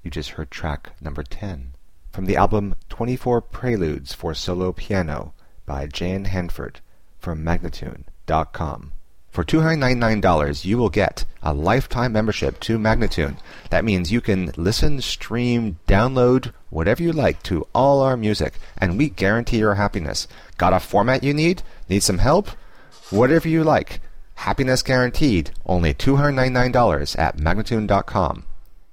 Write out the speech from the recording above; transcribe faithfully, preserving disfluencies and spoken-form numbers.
You just heard track number ten from the album twenty-four Preludes for Solo Piano by Jan Hanford from Magnatune dot com. For two hundred ninety-nine dollars, you will get a lifetime membership to Magnatune. That means you can listen, stream, download, whatever you like to all our music, and we guarantee your happiness. Got a format you need? Need some help? Whatever you like. Happiness guaranteed. Only two hundred ninety-nine dollars at Magnatune dot com.